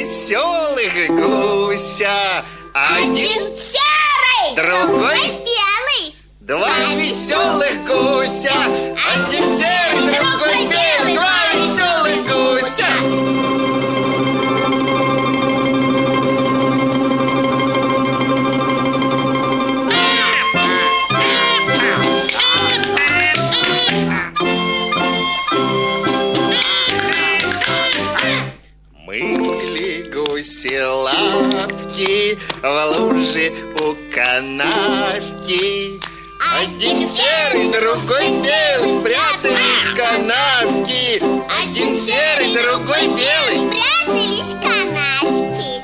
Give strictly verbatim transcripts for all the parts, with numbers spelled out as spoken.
веселых гуся. Один серый, другой белый. Два веселых гуся. Один серый, другой белый. Два веселых гуся. Мыли гуси лапки в луже у канавки. Один серый, другой белый спрятались в канавки. Один серый, другой белый спрятались в канавки.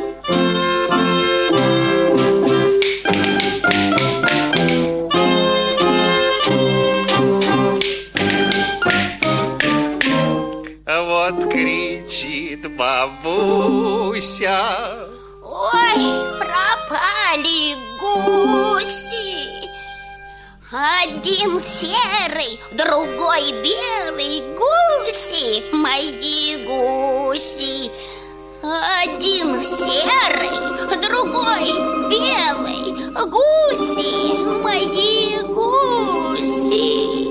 Вот кричит бабуся: ой, пропали гуси. Один серый, другой белый. Гуси, мои гуси. Один серый, другой белый. Гуси, мои гуси.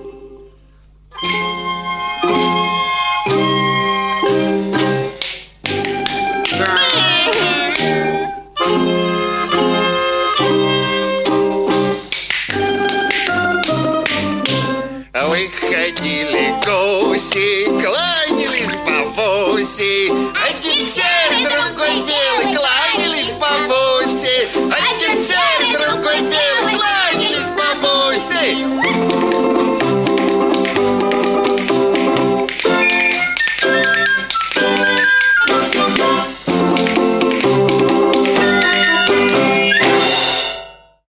Выходили гуси, кланялись бабуси. Один серый, другой белый, кланялись бабуси. Один серый, другой белый, кланялись бабуси.